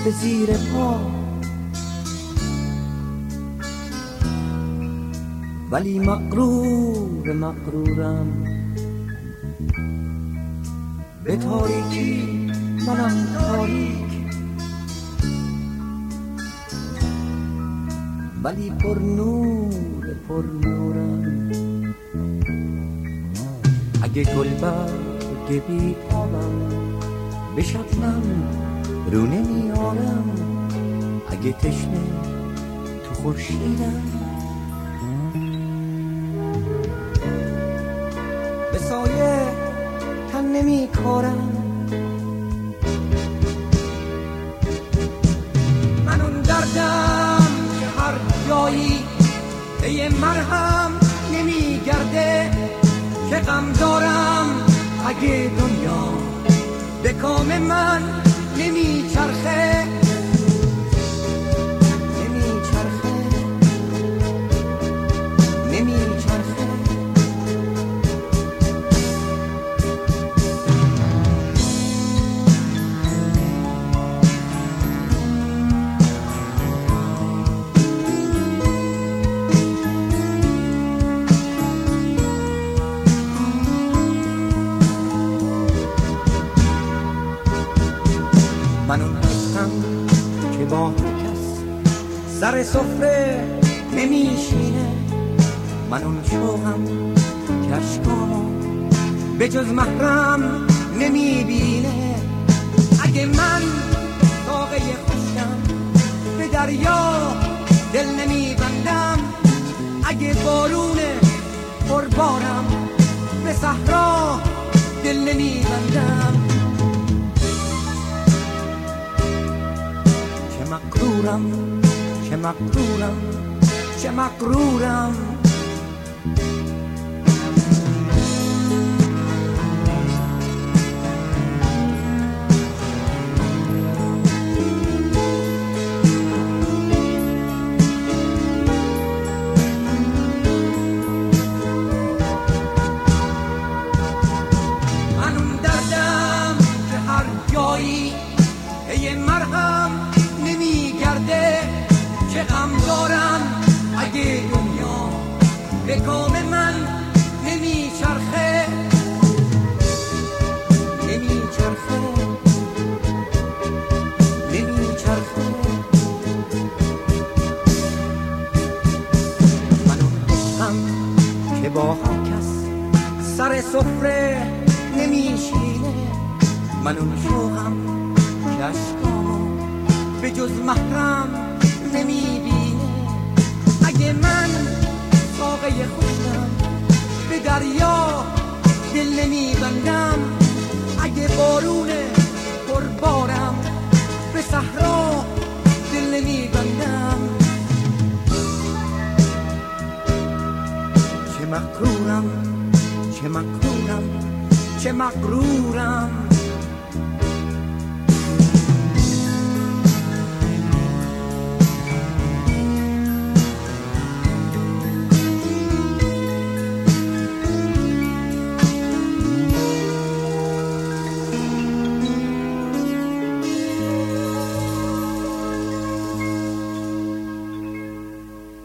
به زیر پا، ولی مغرورم به تاریکی، منم تاریک، ولی پرنورم. اگه گلبرگ بی آبم به شبنم رو نمیارم، اگه تشنه تو خورشیدم به سایه تن نمی کارم، من اون دردم که هر جایی به یه مرهم نمی گرده، که غم دارم اگه دنیا به کام من نمی چرخه، من اون هستم که با کس سر سفره نمیشینه، من اون شوقم که اشکامو به جز محرم نمیبینه. اگه من ساقه خوشم به دریا دل نمیبندم، اگه بارون پربارم به صحرا دل نمیبندم، چه مغرورم من اون دردم که هر جایی یه مرهم نمیگرده، که غم دارم اگه دنیا به کام من نمیچرخه، من اون عشقم که با هر کس سر سفره نمیشینه، من اون شوقم که اشکامو به جز محرم نمیبینه. اگه من ساقه خوشم به دریا دل نمیبندم، اگه بارون پربارم به صحرا دل نمیبندم، چه مغرورم